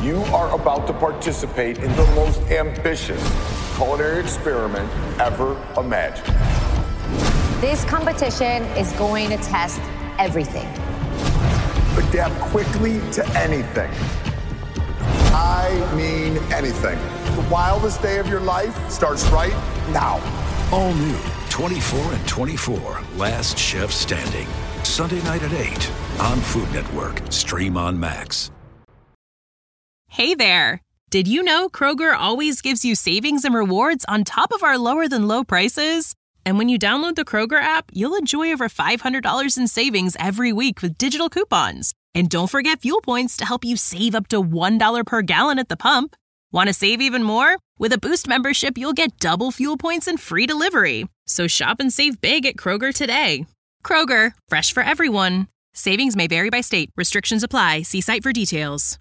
You are about to participate in the most ambitious culinary experiment ever imagined. This competition is going to test everything. Adapt quickly to anything. I mean anything. The wildest day of your life starts right now. All new 24 and 24, Last Chef Standing. Sunday night at 8 on Food Network. Stream on Max. Hey there! Did you know Kroger always gives you savings and rewards on top of our lower-than-low prices? And when you download the Kroger app, you'll enjoy over $500 in savings every week with digital coupons. And don't forget fuel points to help you save up to $1 per gallon at the pump. Want to save even more? With a Boost membership, you'll get double fuel points and free delivery. So shop and save big at Kroger today. Kroger, fresh for everyone. Savings may vary by state. Restrictions apply. See site for details.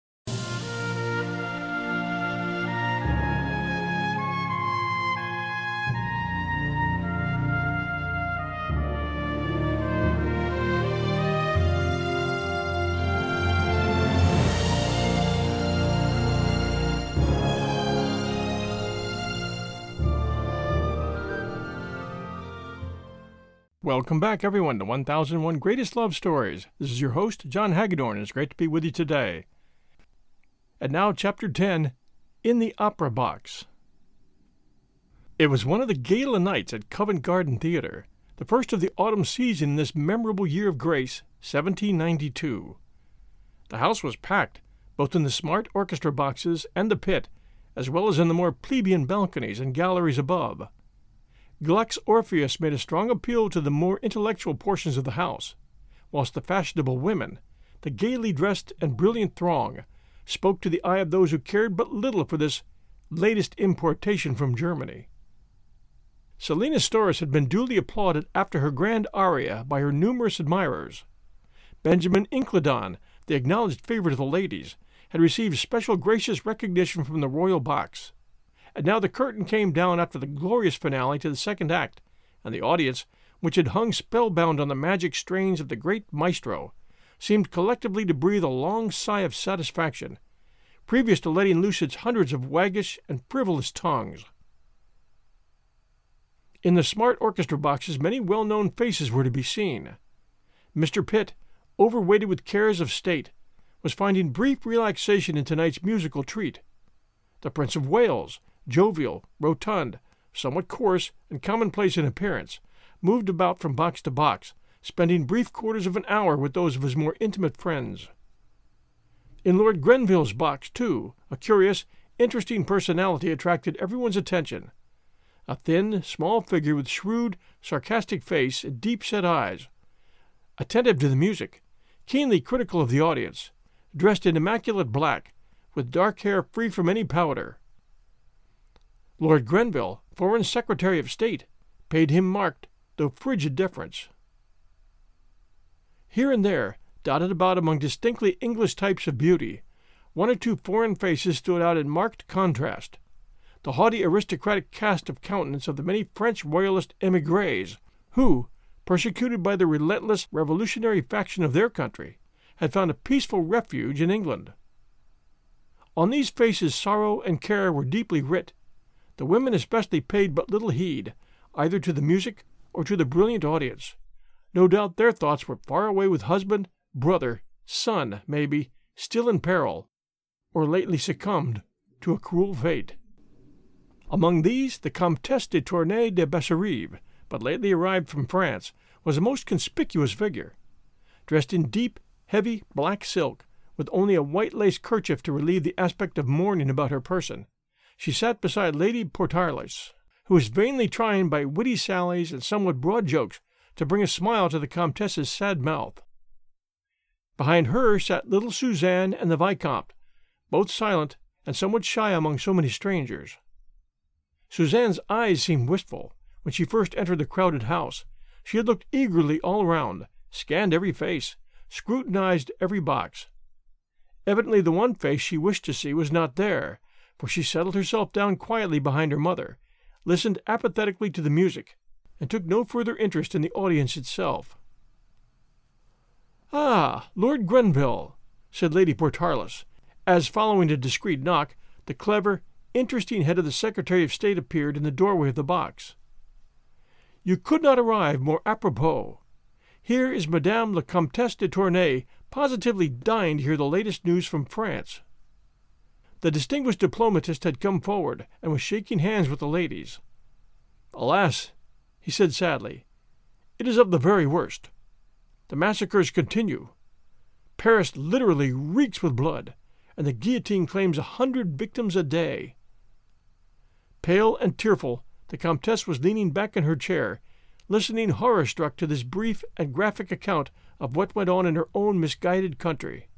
Welcome back, everyone, to 1001 Greatest Love Stories. This is your host, John Hagedorn, and it's great to be with you today. And now, Chapter 10, In the Opera Box. It was one of the gala nights at Covent Garden Theatre, the first of the autumn season in this memorable year of grace, 1792. The house was packed, both in the smart orchestra boxes and the pit, as well as in the more plebeian balconies and galleries above. Gluck's Orpheus made a strong appeal to the more intellectual portions of the house, whilst the fashionable women, the gaily dressed and brilliant throng, spoke to the eye of those who cared but little for this latest importation from Germany. Selina Storace had been duly applauded after her grand aria by her numerous admirers. Benjamin Incledon, the acknowledged favorite of the ladies, had received special gracious recognition from the royal box. And now the curtain came down after the glorious finale to the second act, and the audience, which had hung spellbound on the magic strains of the great maestro, seemed collectively to breathe a long sigh of satisfaction, previous to letting loose its hundreds of waggish and frivolous tongues. In the smart orchestra boxes many well-known faces were to be seen. Mr. Pitt, overweighted with cares of state, was finding brief relaxation in tonight's musical treat. The Prince of Wales, jovial, rotund, somewhat coarse, and commonplace in appearance, moved about from box to box, spending brief quarters of an hour with those of his more intimate friends. In Lord Grenville's box, too, a curious, interesting personality attracted everyone's attention. A thin, small figure with shrewd, sarcastic face and deep-set eyes, attentive to the music, keenly critical of the audience, dressed in immaculate black, with dark hair free from any powder. Lord Grenville, Foreign Secretary of State, paid him marked, though frigid deference. Here and there, dotted about among distinctly English types of beauty, one or two foreign faces stood out in marked contrast. The haughty aristocratic cast of countenance of the many French royalist émigrés, who, persecuted by the relentless revolutionary faction of their country, had found a peaceful refuge in England. On these faces sorrow and care were deeply writ. The women especially paid but little heed, either to the music or to the brilliant audience. No doubt their thoughts were far away with husband, brother, son, maybe, still in peril, or lately succumbed to a cruel fate. Among these, the Comtesse de Tournay de Bessarive, but lately arrived from France, was a most conspicuous figure. Dressed in deep, heavy black silk, with only a white lace kerchief to relieve the aspect of mourning about her person, she sat beside Lady Portarles, who was vainly trying by witty sallies and somewhat broad jokes to bring a smile to the Comtesse's sad mouth. Behind her sat little Suzanne and the Vicomte, both silent and somewhat shy among so many strangers. Suzanne's eyes seemed wistful. When she first entered the crowded house, she had looked eagerly all around, scanned every face, scrutinized every box. Evidently the one face she wished to see was not there, for she settled herself down quietly behind her mother, listened apathetically to the music, and took no further interest in the audience itself. "Ah, Lord Grenville," said Lady Portarles, as, following a discreet knock, the clever, interesting head of the Secretary of State appeared in the doorway of the box. "You could not arrive more apropos. Here is Madame la Comtesse de Tournay, positively dying to hear the latest news from France." The distinguished diplomatist had come forward and was shaking hands with the ladies. "Alas," he said sadly, "it is of the very worst. The massacres continue. Paris literally reeks with blood, and the guillotine claims 100 victims a day." Pale and tearful, the Comtesse was leaning back in her chair, listening horror-struck to this brief and graphic account of what went on in her own misguided country.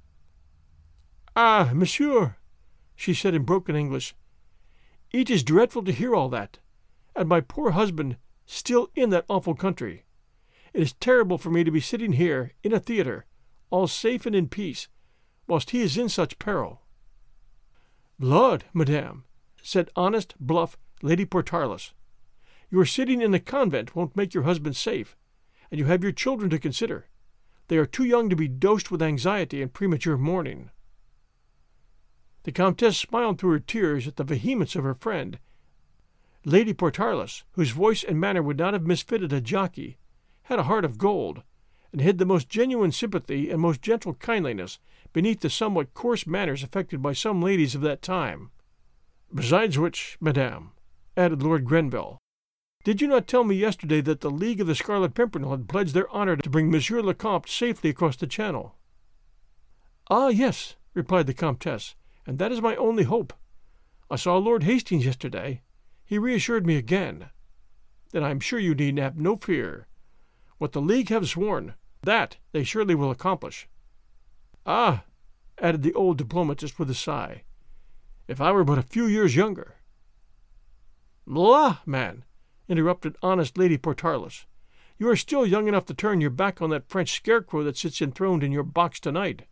"Ah, monsieur," she said in broken English, "it is dreadful to hear all that, and my poor husband still in that awful country. It is terrible for me to be sitting here in a theatre, all safe and in peace, whilst he is in such peril." "Lord, madame," said honest, bluff Lady Portarles, "your sitting in a convent won't make your husband safe, and you have your children to consider. They are too young to be dosed with anxiety and premature mourning." The Comtesse smiled through her tears at the vehemence of her friend. Lady Portarles, whose voice and manner would not have misfitted a jockey, had a heart of gold, and hid the most genuine sympathy and most gentle kindliness beneath the somewhat coarse manners affected by some ladies of that time. "Besides which, madame," added Lord Grenville, "did you not tell me yesterday that the League of the Scarlet Pimpernel had pledged their honor to bring Monsieur le Comte safely across the Channel?" "Ah, yes," replied the Comtesse, "and that is my only hope. I saw Lord Hastings yesterday. He reassured me again. Then I am sure you need have no fear. What the League have sworn, that they surely will accomplish." "Ah," added the old diplomatist with a sigh, "if I were but a few years younger." "La, man," interrupted honest Lady Portarles, "you are still young enough to turn your back on that French scarecrow that sits enthroned in your box tonight."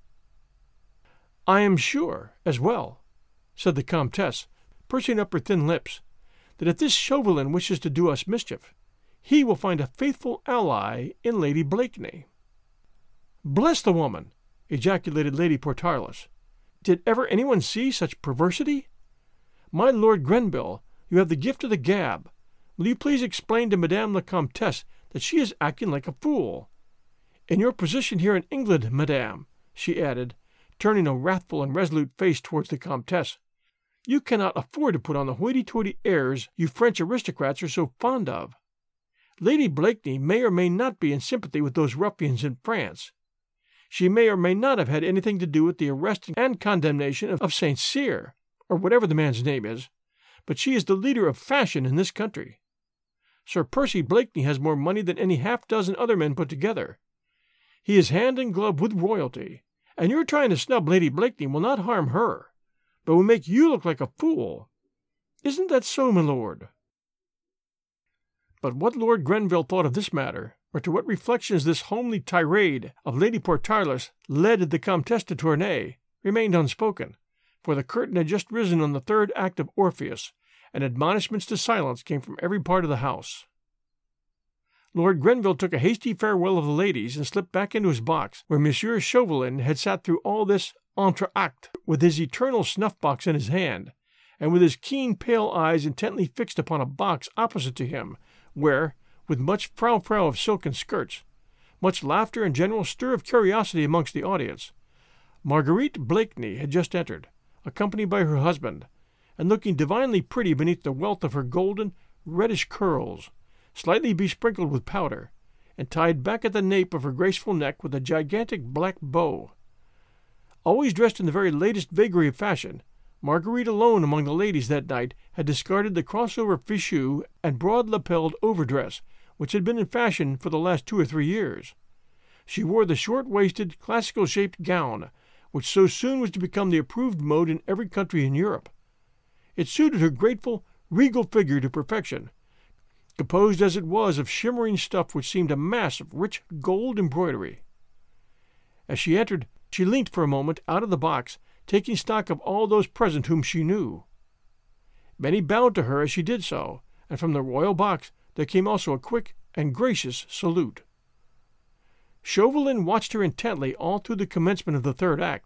"I am sure, as well," said the Comtesse, pursing up her thin lips, "that if this Chauvelin wishes to do us mischief, he will find a faithful ally in Lady Blakeney." "Bless the woman!" ejaculated Lady Portarles. "Did ever anyone see such perversity? My Lord Grenville, you have the gift of the gab. Will you please explain to Madame la Comtesse that she is acting like a fool? In your position here in England, madame," she added, turning a wrathful and resolute face towards the Comtesse, "you cannot afford to put on the hoity-toity airs you French aristocrats are so fond of. Lady Blakeney may or may not be in sympathy with those ruffians in France. She may or may not have had anything to do with the arrest and condemnation of St. Cyr, or whatever the man's name is, but she is the leader of fashion in this country. Sir Percy Blakeney has more money than any half-dozen other men put together. He is hand and glove with royalty, and your trying to snub Lady Blakeney will not harm her, but will make you look like a fool. Isn't that so, my lord?" But what Lord Grenville thought of this matter, or to what reflections this homely tirade of Lady Portarles led the Comtesse de Tournay, remained unspoken, for the curtain had just risen on the third act of Orpheus, and admonishments to silence came from every part of the house. Lord Grenville took a hasty farewell of the ladies and slipped back into his box, where Monsieur Chauvelin had sat through all this entr'acte with his eternal snuff-box in his hand, and with his keen pale eyes intently fixed upon a box opposite to him, where, with much frou-frou of silken skirts, much laughter and general stir of curiosity amongst the audience, Marguerite Blakeney had just entered, accompanied by her husband, and looking divinely pretty beneath the wealth of her golden, reddish curls, slightly besprinkled with powder, and tied back at the nape of her graceful neck with a gigantic black bow. Always dressed in the very latest vagary of fashion, Marguerite alone among the ladies that night had discarded the crossover fichu and broad-lapelled overdress which had been in fashion for the last 2 or 3 years. She wore the short-waisted, classical-shaped gown, which so soon was to become the approved mode in every country in Europe. It suited her graceful, regal figure to perfection, composed as it was of shimmering stuff which seemed a mass of rich gold embroidery. As she entered, she leant for a moment out of the box, taking stock of all those present whom she knew. Many bowed to her as she did so, and from the royal box there came also a quick and gracious salute. Chauvelin watched her intently all through the commencement of the third act,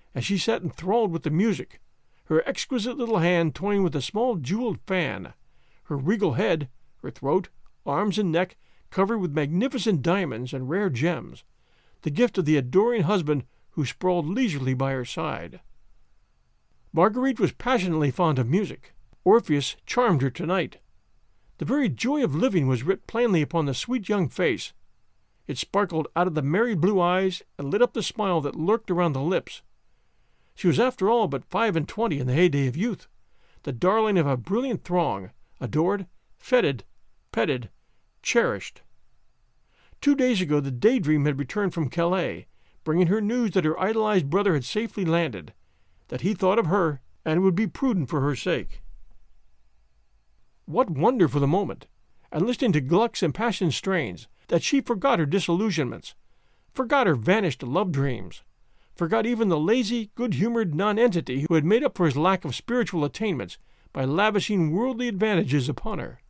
as she sat enthralled with the music, her exquisite little hand toying with a small jeweled fan, her regal head, her throat, arms, and neck covered with magnificent diamonds and rare gems, the gift of the adoring husband who sprawled leisurely by her side. Marguerite was passionately fond of music. Orpheus charmed her tonight. The very joy of living was writ plainly upon the sweet young face. It sparkled out of the merry blue eyes and lit up the smile that lurked around the lips. She was after all but 25 in the heyday of youth, the darling of a brilliant throng, adored, feted, petted, cherished. 2 days ago the Daydream had returned from Calais, bringing her news that her idolized brother had safely landed, that he thought of her and would be prudent for her sake. What wonder for the moment, and listening to Gluck's impassioned strains, that she forgot her disillusionments, forgot her vanished love dreams, forgot even the lazy, good-humored nonentity who had made up for his lack of spiritual attainments by lavishing worldly advantages upon her.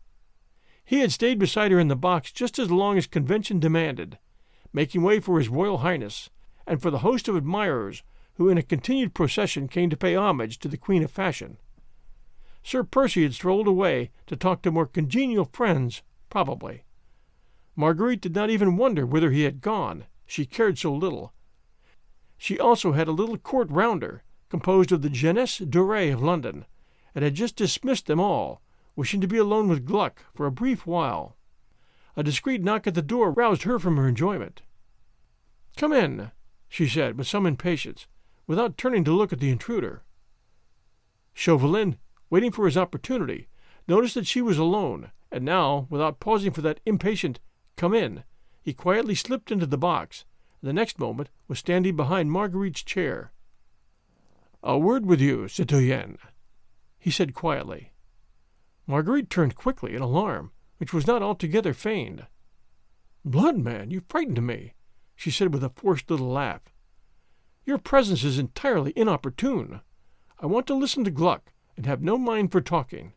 He had stayed beside her in the box just as long as convention demanded, making way for His Royal Highness, and for the host of admirers who in a continued procession came to pay homage to the Queen of Fashion. Sir Percy had strolled away to talk to more congenial friends, probably. Marguerite did not even wonder whither he had gone. She cared so little. She also had a little court round her, composed of the jeunesse dorée of London, and had just dismissed them all, wishing to be alone with Gluck for a brief while. A discreet knock at the door roused her from her enjoyment. "Come in," she said with some impatience, without turning to look at the intruder. Chauvelin, waiting for his opportunity, noticed that she was alone, and now, without pausing for that impatient "come in," he quietly slipped into the box, and the next moment was standing behind Marguerite's chair. "A word with you, citoyenne," he said quietly. Marguerite turned quickly in alarm, which was not altogether feigned. "Blood, man, you frightened me," she said with a forced little laugh. "Your presence is entirely inopportune. I want to listen to Gluck, and have no mind for talking."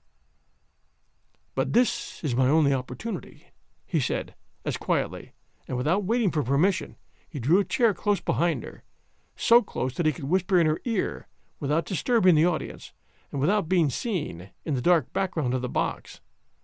"But this is my only opportunity," he said, as quietly, and without waiting for permission, he drew a chair close behind her, so close that he could whisper in her ear, without disturbing the audience, and without being seen in the dark background of the box.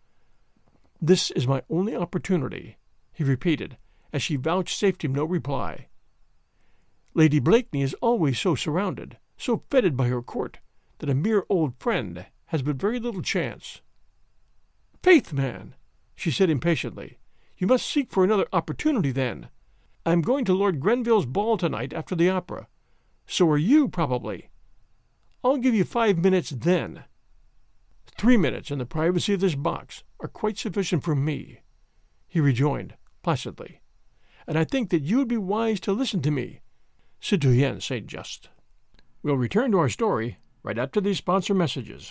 "This is my only opportunity," he repeated, as she vouchsafed him no reply. "Lady Blakeney is always so surrounded, so feted by her court, that a mere old friend has but very little chance." "Faith, man," she said impatiently, "you must seek for another opportunity then. I am going to Lord Grenville's ball tonight after the opera. So are you, probably. I'll give you 5 minutes then." 3 minutes in the privacy of this box are quite sufficient for me," he rejoined placidly, "and I think that you would be wise to listen to me, citoyen Saint-Just." We'll return to our story right after these sponsor messages.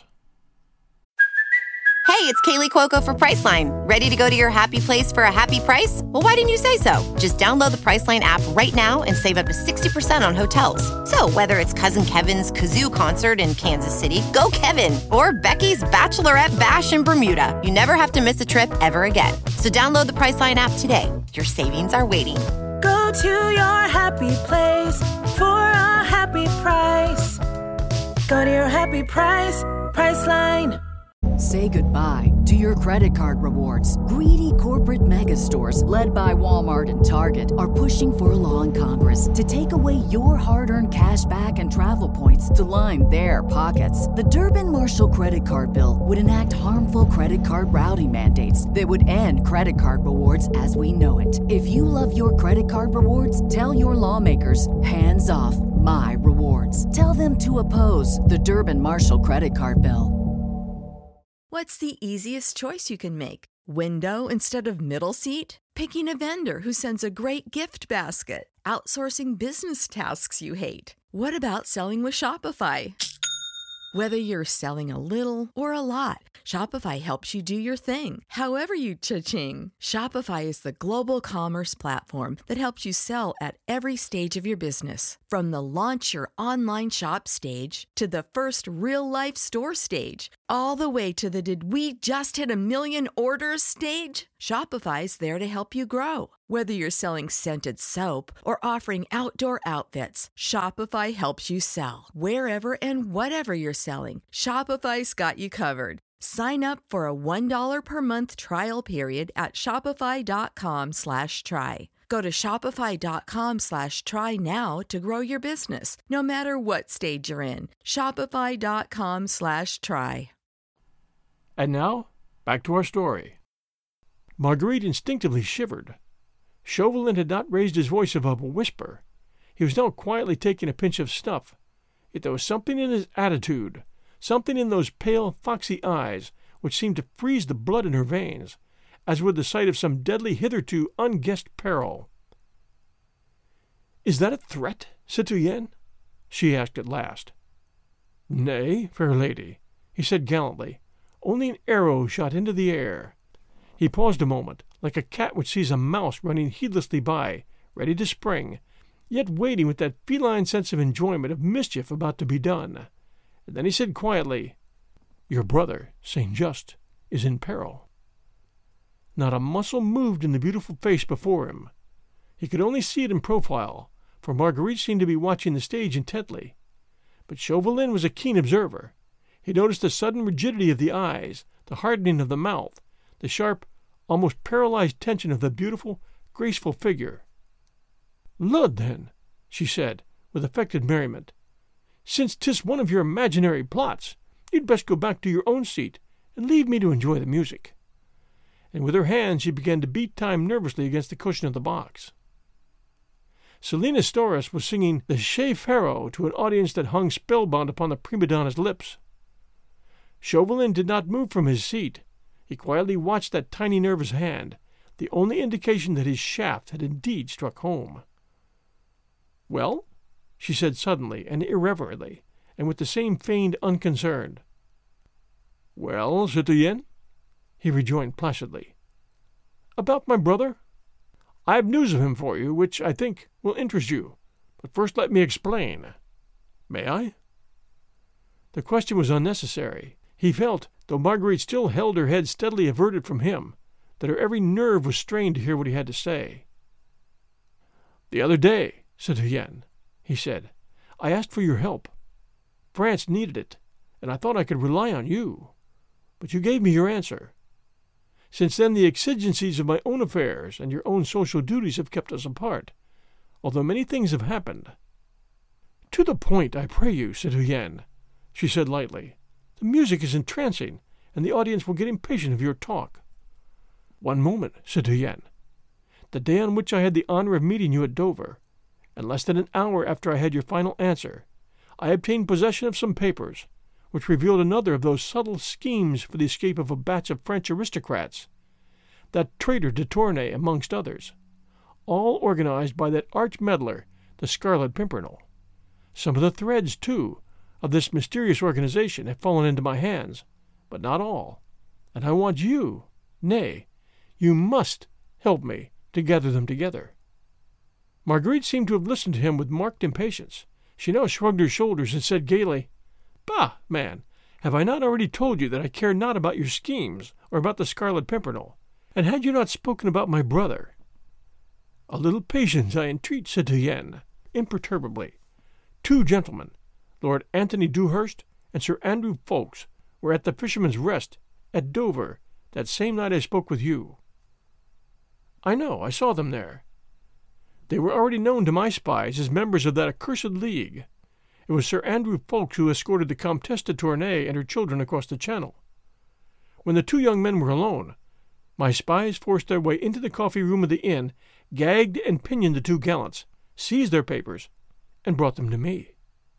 Hey, it's Kaylee Cuoco for Priceline. Ready to go to your happy place for a happy price? Well, why didn't you say so? Just download the Priceline app right now and save up to 60% on hotels. So whether it's Cousin Kevin's Kazoo Concert in Kansas City, go Kevin, or Becky's Bachelorette Bash in Bermuda, you never have to miss a trip ever again. So download the Priceline app today. Your savings are waiting. Go to your happy place for a happy price. Go to your happy price, Priceline. Say goodbye to your credit card rewards. Greedy corporate mega stores, led by Walmart and Target, are pushing for a law in Congress to take away your hard-earned cash back and travel points to line their pockets. The Durbin-Marshall credit card bill would enact harmful credit card routing mandates that would end credit card rewards as we know it. If you love your credit card rewards, tell your lawmakers, hands off my rewards. Tell them to oppose the Durbin-Marshall credit card bill. What's the easiest choice you can make? Window instead of middle seat? Picking a vendor who sends a great gift basket? Outsourcing business tasks you hate? What about selling with Shopify? Whether you're selling a little or a lot, Shopify helps you do your thing, however you cha-ching. Shopify is the global commerce platform that helps you sell at every stage of your business. From the launch your online shop stage to the first real-life store stage, all the way to the "did we just hit a million orders" stage. Shopify's there to help you grow. Whether you're selling scented soap or offering outdoor outfits, Shopify helps you sell. Wherever and whatever you're selling, Shopify's got you covered. Sign up for a $1 per month trial period at shopify.com/try. Go to shopify.com/try now to grow your business, no matter what stage you're in. Shopify.com/try. And now, back to our story. Marguerite instinctively shivered. Chauvelin had not raised his voice above a whisper. He was now quietly taking a pinch of snuff. Yet there was something in his attitude, something in those pale, foxy eyes, which seemed to freeze the blood in her veins, as would the sight of some deadly, hitherto unguessed peril. "Is that a threat, citoyenne?" she asked at last. "Nay, fair lady," he said gallantly, "only an arrow shot into the air." He paused a moment, like a cat which sees a mouse running heedlessly by, ready to spring, yet waiting with that feline sense of enjoyment of mischief about to be done. And then he said quietly, "Your brother, Saint Just, is in peril." Not a muscle moved in the beautiful face before him. He could only see it in profile, for Marguerite seemed to be watching the stage intently. But Chauvelin was a keen observer. He noticed the sudden rigidity of the eyes, the hardening of the mouth, the sharp, almost paralyzed tension of the beautiful, graceful figure. "Lud, then," she said, with affected merriment, "since 'tis one of your imaginary plots, you'd best go back to your own seat and leave me to enjoy the music." And with her hand she began to beat time nervously against the cushion of the box. Selina Storace was singing the Che Faro to an audience that hung spellbound upon the prima donna's lips. Chauvelin did not move from his seat. He quietly watched that tiny nervous hand, the only indication that his shaft had indeed struck home. "Well?" she said suddenly and irreverently, and with the same feigned unconcern. "Well, citoyenne?" he rejoined placidly. "About my brother? I have news of him for you, which, I think, will interest you. But first let me explain. May I?" The question was unnecessary. He felt, though Marguerite still held her head steadily averted from him, that her every nerve was strained to hear what he had to say. "The other day, citoyenne," he said, "I asked for your help. France needed it, and I thought I could rely on you. But you gave me your answer. Since then the exigencies of my own affairs and your own social duties have kept us apart, although many things have happened." "To the point, I pray you, citoyenne," she said lightly. "The music is entrancing, and the audience will get impatient of your talk." "One moment, citoyenne. The day on which I had the honor of meeting you at Dover, and less than an hour after I had your final answer, I obtained possession of some papers, which revealed another of those subtle schemes for the escape of a batch of French aristocrats, that traitor de Tournay amongst others, all organized by that arch-meddler, the Scarlet Pimpernel. Some of the threads, too, of this mysterious organization have fallen into my hands, but not all, and I want you, nay, you must help me to gather them together." Marguerite seemed to have listened to him with marked impatience. She now shrugged her shoulders and said gaily, "Bah, man, have I not already told you that I care not about your schemes or about the Scarlet Pimpernel? And had you not spoken about my brother?" "A little patience, I entreat, citoyenne," imperturbably. "Two gentlemen, Lord Antony Dewhurst and Sir Andrew Ffoulkes, were at the Fisherman's Rest at Dover that same night I spoke with you." "I know, I saw them there." "They were already known to my spies as members of that accursed league. It was Sir Andrew Ffoulkes who escorted the Comtesse de Tournay and her children across the Channel. When the two young men were alone, my spies forced their way into the coffee-room of the inn, gagged and pinioned the two gallants, seized their papers, and brought them to me."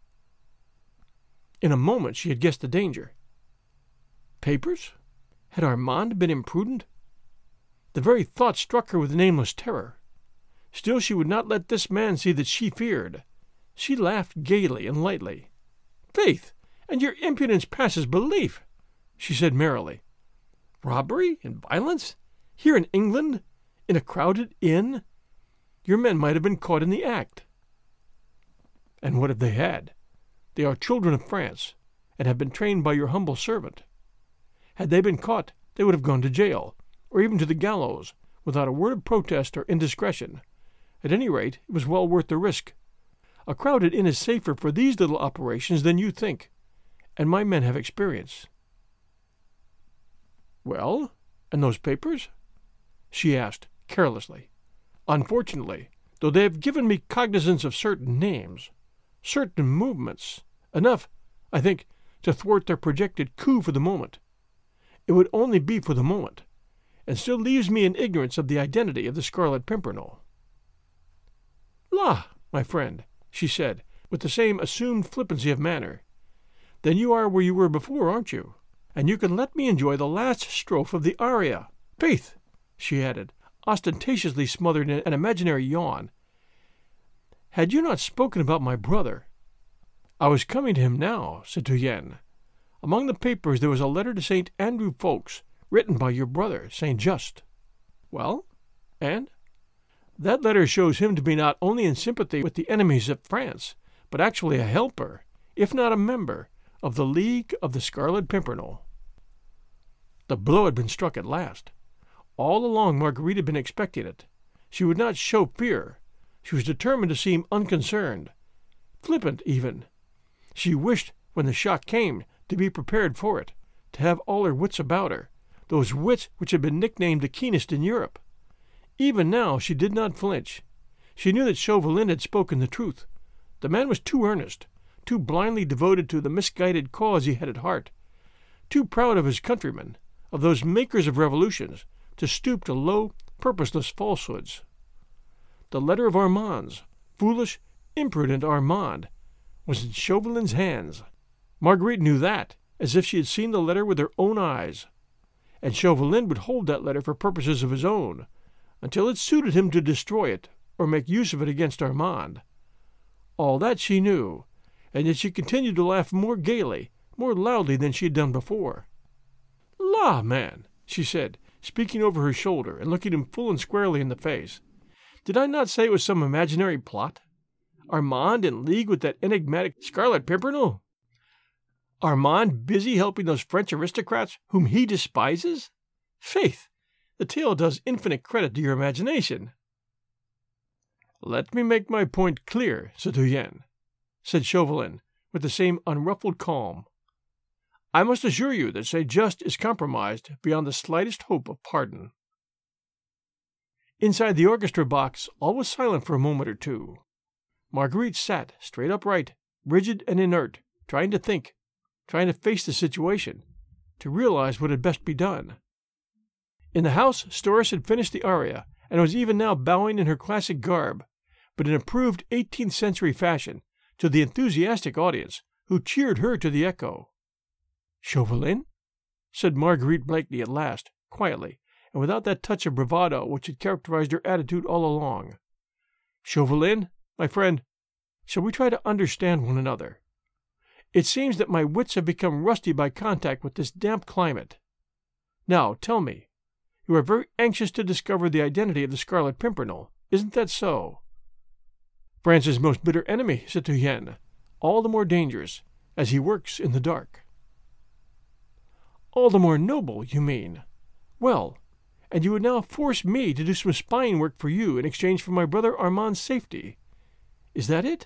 In a moment she had guessed the danger. Papers? Had Armand been imprudent? The very thought struck her with nameless terror. Still she would not let this man see that she feared. She laughed gaily and lightly. "Faith, and your impudence passes belief," she said merrily. "Robbery and violence? Here in England? In a crowded inn? Your men might have been caught in the act." "And what if they had? They are children of France, and have been trained by your humble servant. Had they been caught, they would have gone to jail, or even to the gallows, without a word of protest or indiscretion. At any rate, it was well worth the risk. A crowded inn is safer for these little operations than you think, and my men have experience. Well, and those papers? She asked, carelessly. Unfortunately, though they have given me cognizance of certain names, certain movements, enough, I think, to thwart their projected coup for the moment. It would only be for the moment, and still leaves me in ignorance of the identity of the Scarlet Pimpernel. La, my friend, she said, with the same assumed flippancy of manner, then you are where you were before, aren't you? And you can let me enjoy the last strophe of the aria. Faith, she added, ostentatiously smothered in an imaginary yawn, had you not spoken about my brother? I was coming to him now, citoyenne. Among the papers there was a letter to St. Andrew Ffoulkes, written by your brother, St. Just. Well, and? That letter shows him to be not only in sympathy with the enemies of France, but actually a helper, if not a member, of the League of the Scarlet Pimpernel. The blow had been struck at last. All along Marguerite had been expecting it. She would not show fear. She was determined to seem unconcerned, flippant even. She wished, when the shock came, to be prepared for it, to have all her wits about her, those wits which had been nicknamed the keenest in Europe. Even now she did not flinch. She knew that Chauvelin had spoken the truth. The man was too earnest, too blindly devoted to the misguided cause he had at heart, too proud of his countrymen, of those makers of revolutions, to stoop to low, purposeless falsehoods. The letter of Armand's, foolish, imprudent Armand, was in Chauvelin's hands. Marguerite knew that, as if she had seen the letter with her own eyes. And Chauvelin would hold that letter for purposes of his own, until it suited him to destroy it or make use of it against Armand. All that she knew, and yet she continued to laugh more gaily, more loudly than she had done before. "La, man," she said, speaking over her shoulder and looking him full and squarely in the face, "did I not say it was some imaginary plot? Armand in league with that enigmatic Scarlet Pimpernel? Armand busy helping those French aristocrats whom he despises? Faith, the tale does infinite credit to your imagination." "Let me make my point clear, citoyenne," said Chauvelin, with the same unruffled calm. "I must assure you that St. Just is compromised beyond the slightest hope of pardon." Inside the orchestra box all was silent for a moment or two. Marguerite sat straight upright, rigid and inert, trying to think, trying to face the situation, to realize what had best be done. In the house, Storace had finished the aria, and was even now bowing in her classic garb, but in approved 18th century fashion, to the enthusiastic audience, who cheered her to the echo. "Chauvelin?" said Marguerite Blakeney at last, quietly, and without that touch of bravado which had characterized her attitude all along. "Chauvelin, my friend, shall we try to understand one another? It seems that my wits have become rusty by contact with this damp climate. Now, tell me, you are very anxious to discover the identity of the Scarlet Pimpernel, isn't that so?" "France's most bitter enemy, citoyenne, all the more dangerous, as he works in the dark." "All the more noble, you mean? Well, and you would now force me to do some spying work for you in exchange for my brother Armand's safety. Is that it?"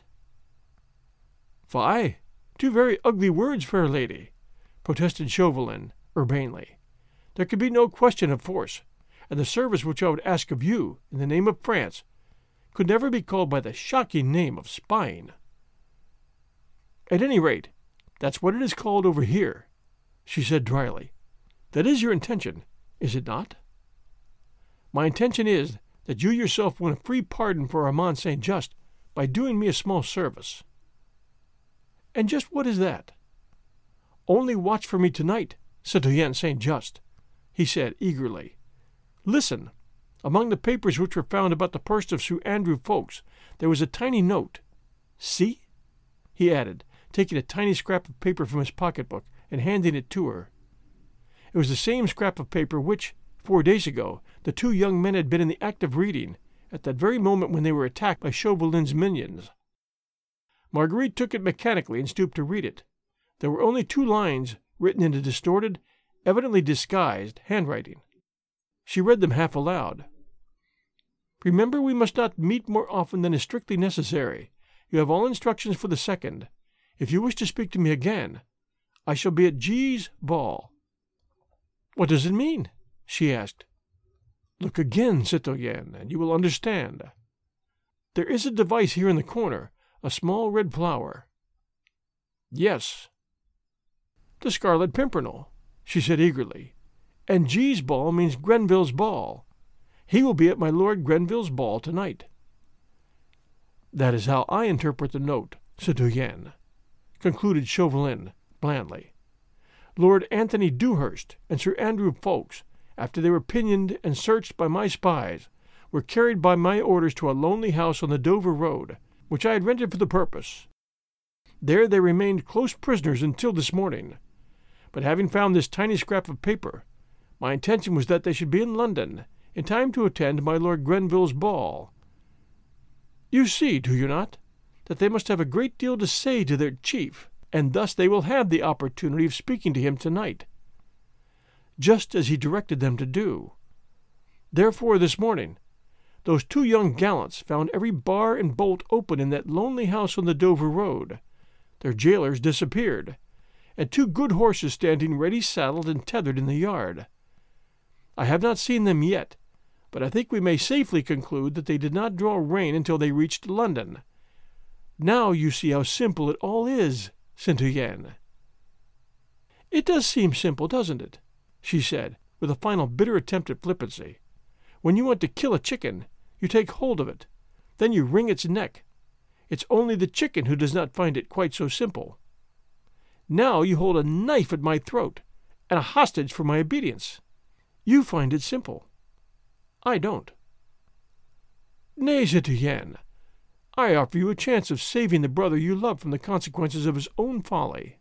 "Fie, two very ugly words, fair lady," protested Chauvelin, urbanely. "There could be no question of force, and the service which I would ask of you, in the name of France, could never be called by the shocking name of spying." "At any rate, that's what it is called over here," she said dryly. "That is your intention, is it not?" "My intention is that you yourself win a free pardon for Armand St. Just by doing me a small service." "And just what is that?" "Only watch for me tonight, citoyen St. Just," he said eagerly. "Listen. Among the papers which were found about the purse of Sir Andrew Ffoulkes, there was a tiny note. See?" he added, taking a tiny scrap of paper from his pocketbook and handing it to her. It was the same scrap of paper which, 4 days ago, the two young men had been in the act of reading, at that very moment when they were attacked by Chauvelin's minions. Marguerite took it mechanically and stooped to read it. There were only 2 lines, written in a distorted, evidently disguised, handwriting. She read them half aloud. "Remember, we must not meet more often than is strictly necessary. You have all instructions for the 2nd. If you wish to speak to me again, I shall be at G.'s ball." "What does it mean?" she asked. "Look again, citoyenne, and you will understand. There is a device here in the corner, a small red flower." "Yes." "The Scarlet Pimpernel," she said eagerly. "And G.'s ball means Grenville's ball. He will be at my Lord Grenville's ball tonight." "That is how I interpret the note, citoyenne," concluded Chauvelin blandly. "Lord Anthony Dewhurst and Sir Andrew Ffoulkes, after they were pinioned and searched by my spies, were carried by my orders to a lonely house on the Dover Road, which I had rented for the purpose. There they remained close prisoners until this morning. But having found this tiny scrap of paper, my intention was that they should be in London in time to attend my Lord Grenville's ball. You see, do you not, that they must have a great deal to say to their chief, and thus they will have the opportunity of speaking to him tonight, just as he directed them to do. Therefore, this morning, those 2 young gallants found every bar and bolt open in that lonely house on the Dover Road. Their jailers disappeared, and 2 good horses standing ready saddled and tethered in the yard. I have not seen them yet, but I think we may safely conclude that they did not draw rein until they reached London. Now you see how simple it all is, citoyenne." "It does seem simple, doesn't it?" she said, with a final bitter attempt at flippancy. "When you want to kill a chicken, you take hold of it. Then you wring its neck. It's only the chicken who does not find it quite so simple. Now you hold a knife at my throat, and a hostage for my obedience. You find it simple. I don't." "Nay, citoyenne, I offer you a chance of saving the brother you love from the consequences of his own folly."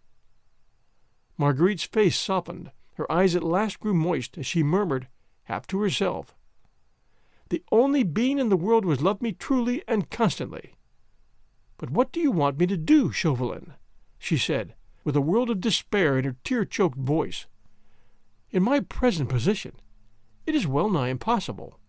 Marguerite's face softened. Her eyes at last grew moist as she murmured, half to herself, "The only being in the world who has loved me truly and constantly. But what do you want me to do, Chauvelin?" she said, with a world of despair in her tear-choked voice. "In my present position, it is well-nigh impossible."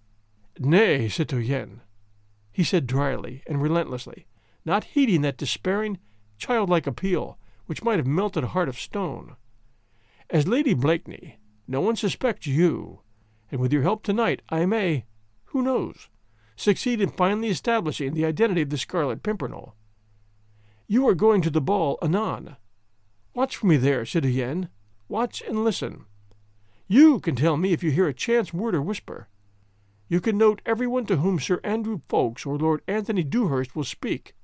"Nay, citoyenne," he said dryly and relentlessly, not heeding that despairing, childlike appeal which might have melted a heart of stone. "As Lady Blakeney, no one suspects you, and with your help tonight I may, who knows, succeed in finally establishing the identity of the Scarlet Pimpernel. You are going to the ball anon. Watch for me there, citoyenne. Watch and listen. You can tell me if you hear a chance word or whisper. You can note everyone to whom Sir Andrew Ffoulkes or Lord Anthony Dewhurst will speak.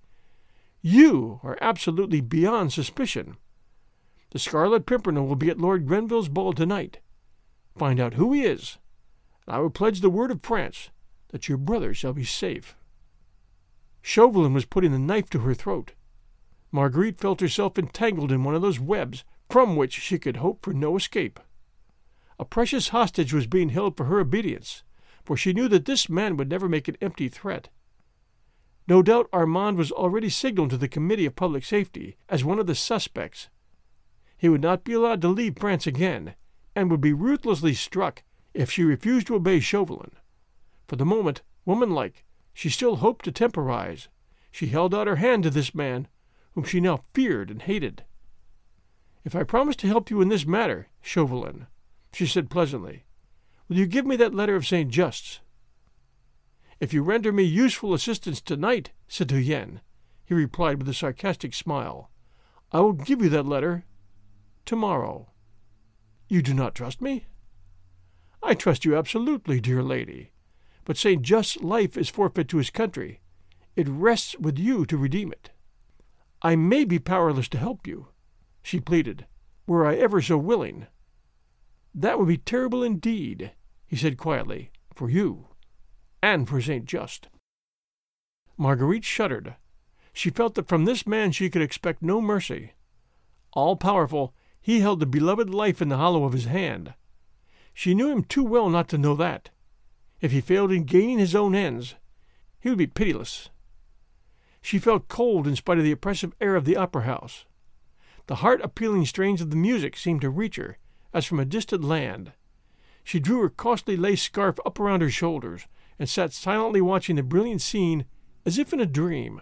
You are absolutely beyond suspicion. The Scarlet Pimpernel will be at Lord Grenville's ball tonight. Find out who he is, and I will pledge the word of France that your brother shall be safe." Chauvelin was putting the knife to her throat. Marguerite felt herself entangled in one of those webs from which she could hope for no escape. A precious hostage was being held for her obedience, for she knew that this man would never make an empty threat. No doubt Armand was already signaled to the Committee of Public Safety as one of the suspects. He would not be allowed to leave France again, and would be ruthlessly struck if she refused to obey Chauvelin. For the moment, woman-like, she still hoped to temporize. She held out her hand to this man, whom she now feared and hated. "If I promise to help you in this matter, Chauvelin," she said pleasantly, "will you give me that letter of St. Just's?" "If you render me useful assistance tonight, citoyenne," he replied with a sarcastic smile, "I will give you that letter tomorrow." "You do not trust me?" "I trust you absolutely, dear lady. But St. Just's life is forfeit to his country. It rests with you to redeem it." "I may be powerless to help you," she pleaded, "were I ever so willing." "That would be terrible indeed," he said quietly, "for you, and for St. Just." Marguerite shuddered. She felt that from this man she could expect no mercy. All-powerful, he held the beloved life in the hollow of his hand. She knew him too well not to know that. If he failed in gaining his own ends, he would be pitiless. She felt cold in spite of the oppressive air of the opera house. The heart-appealing strains of the music seemed to reach her as from a distant land. She drew her costly lace scarf up around her shoulders and sat silently watching the brilliant scene as if in a dream.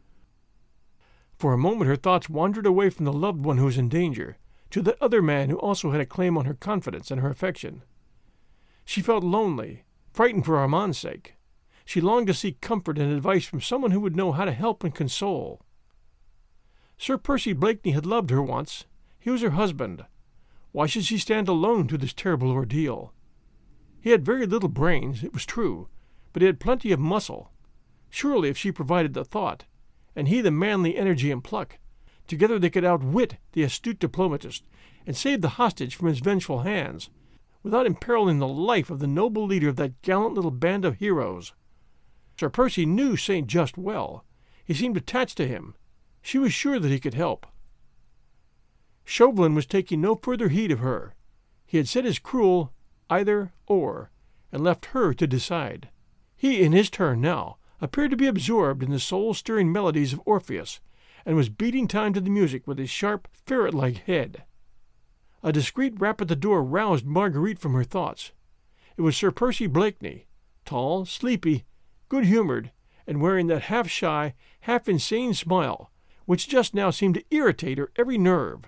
For a moment her thoughts wandered away from the loved one who was in danger to that other man who also had a claim on her confidence and her affection. She felt lonely, frightened for Armand's sake. She longed to seek comfort and advice from someone who would know how to help and console. Sir Percy Blakeney had loved her once. He was her husband. Why should she stand alone through this terrible ordeal? He had very little brains, it was true, but he had plenty of muscle. Surely if she provided the thought, and he the manly energy and pluck, together they could outwit the astute diplomatist and save the hostage from his vengeful hands, without imperiling the life of the noble leader of that gallant little band of heroes. Sir Percy knew St. Just well. He seemed attached to him. She was sure that he could help. Chauvelin was taking no further heed of her. He had said his cruel either or, and left her to decide. He, in his turn now, appeared to be absorbed in the soul-stirring melodies of Orpheus, and was beating time to the music with his sharp, ferret-like head. A discreet rap at the door roused Marguerite from her thoughts. It was Sir Percy Blakeney, tall, sleepy, good-humored, and wearing that half-shy, half-insane smile, which just now seemed to irritate her every nerve.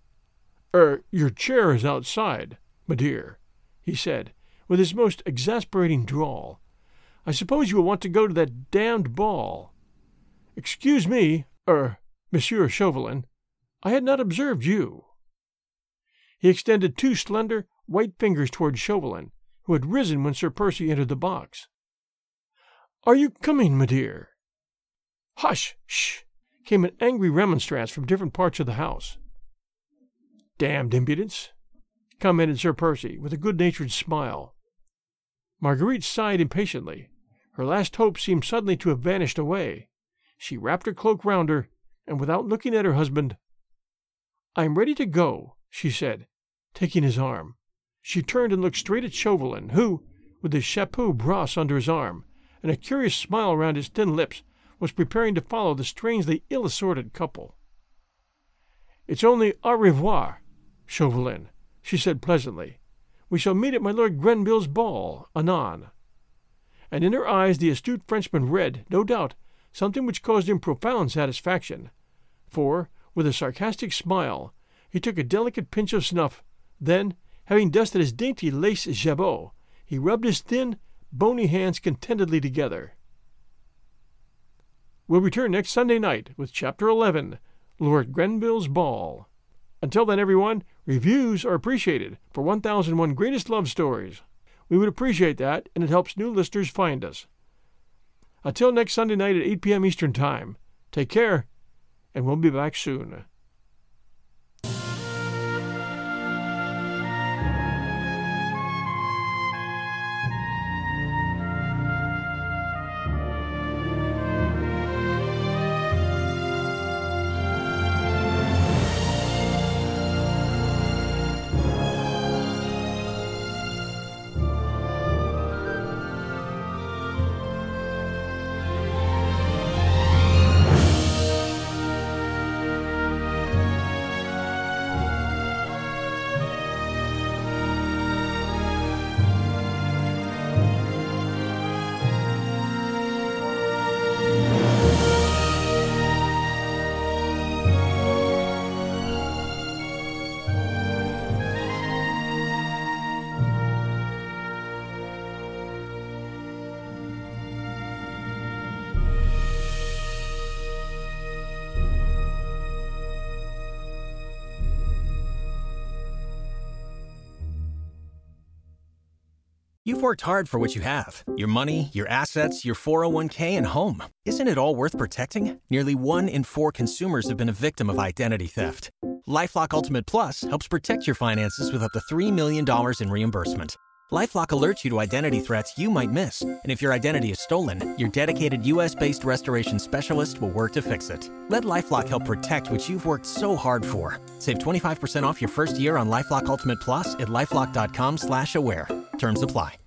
Your chair is outside, my dear," he said, with his most exasperating drawl. "I suppose you will want to go to that damned ball. Excuse me, Monsieur Chauvelin, I had not observed you." He extended two slender, white fingers toward Chauvelin, who had risen when Sir Percy entered the box. "Are you coming, my dear?" "Hush! Shh!" came an angry remonstrance from different parts of the house. "Damned impudence!" commented Sir Percy, with a good-natured smile. Marguerite sighed impatiently. Her last hope seemed suddenly to have vanished away. She wrapped her cloak round her, and without looking at her husband, "I am ready to go," she said, taking his arm. She turned and looked straight at Chauvelin, who, with his chapeau brosse under his arm, and a curious smile round his thin lips, was preparing to follow the strangely ill-assorted couple. "It's only au revoir, Chauvelin," she said pleasantly. "We shall meet at my Lord Grenville's ball, anon." And in her eyes the astute Frenchman read, no doubt, something which caused him profound satisfaction, for, with a sarcastic smile, he took a delicate pinch of snuff, then, having dusted his dainty lace jabot, he rubbed his thin, bony hands contentedly together. We'll return next Sunday night with Chapter 11, Lord Grenville's Ball. Until then, everyone, reviews are appreciated for 1001 Greatest Love Stories. We would appreciate that, and it helps new listeners find us. Until next Sunday night at 8 p.m. Eastern Time, take care, and we'll be back soon. You've worked hard for what you have. Your money, your assets, your 401k, and home. Isn't it all worth protecting? Nearly 1 in 4 consumers have been a victim of identity theft. LifeLock Ultimate Plus helps protect your finances with up to $3 million in reimbursement. LifeLock alerts you to identity threats you might miss. And if your identity is stolen, your dedicated U.S.-based restoration specialist will work to fix it. Let LifeLock help protect what you've worked so hard for. Save 25% off your first year on LifeLock Ultimate Plus at LifeLock.com/aware. Terms apply.